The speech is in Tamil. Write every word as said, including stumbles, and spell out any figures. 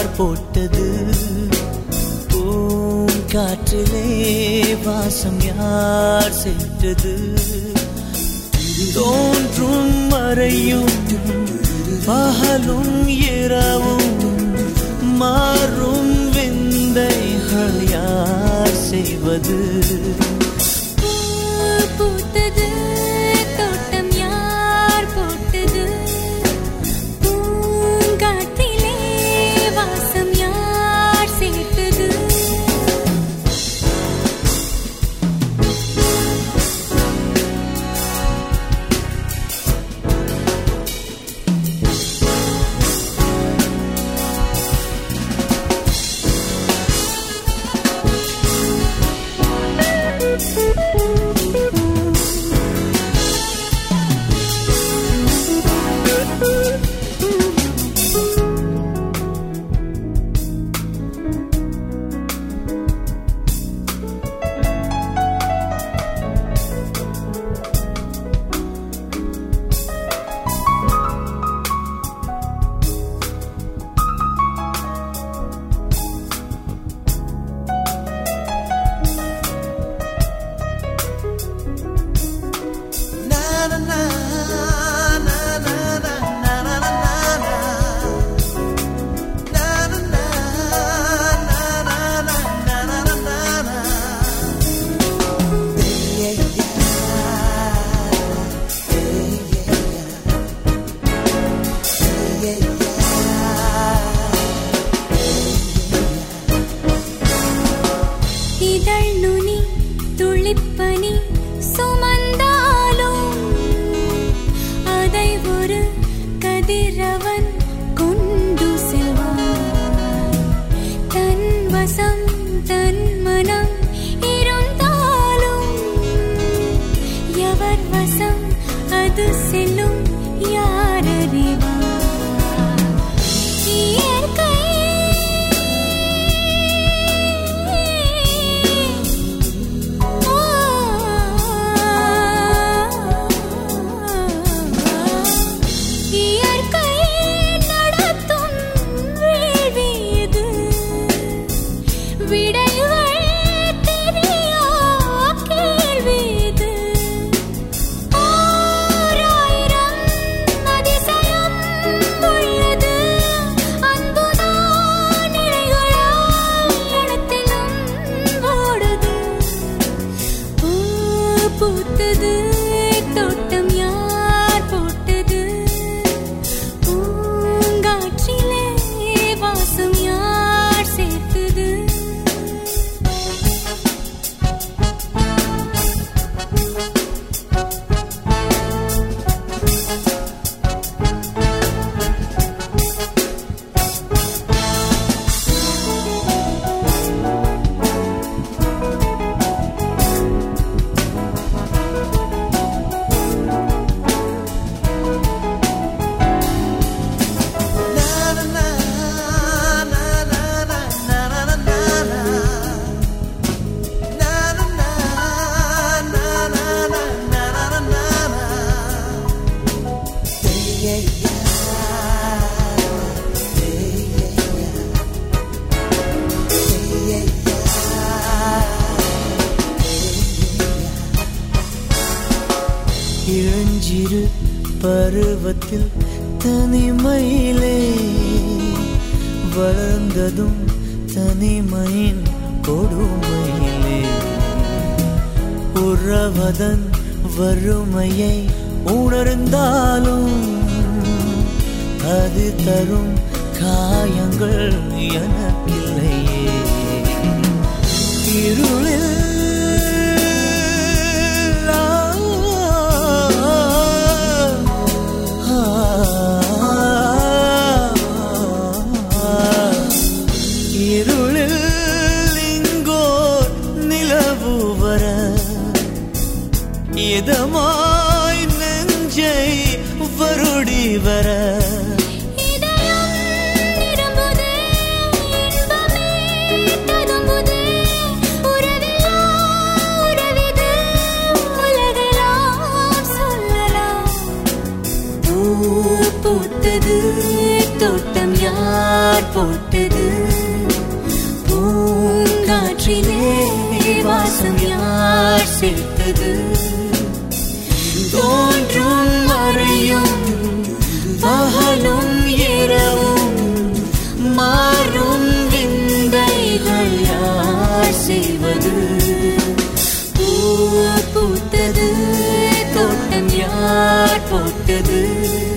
யார் போட்டது? பூங்காற்றிலே வாசம் யார் சேர்த்தது? தோன்றும் மறையும் பகலும் இரவும் மாறும் விந்தைகள் யார் செய்வது? பூத்தது தோட்டம் யார் போட்டது? பூங்காற்றிலே வாசம் யார் சேர்த்தது? இதழ் நுனி துளிப்பனி சுமந்தாலும் அதை ஒரு கதிரவன் கொண்டு செல்வான். தன் வசம் தன் மனம் இருந்தாலும் எவர் வசம் அது செல்லும் யார் அறிவார்? இயற்கை பூத்தது தோட்டம் யார் போட்டது? பூங்காற்றிலே வாசம் யார் சேர்த்தது? இளஞ்சிறு பருவத்தில் தனிமையிலே வளர்ந்ததும் தனிமையின் கொடுமையிலே உறவதன் வறுமையை உணர்ந்தாலும் அது தரும் காயங்கள் எனக்கில்லையே. இருளில் இதமாய் நெஞ்சை வருடி வர பூத்தது தோட்டம் யார் போட்டது? வாசம் யார் சேர்த்தது? தோன்றும் மறையும் பகலும் இரவும் மாறும் விந்தைகள் யார் செய்வது? பூ பூத்தது தோட்டம் யார் போட்டது?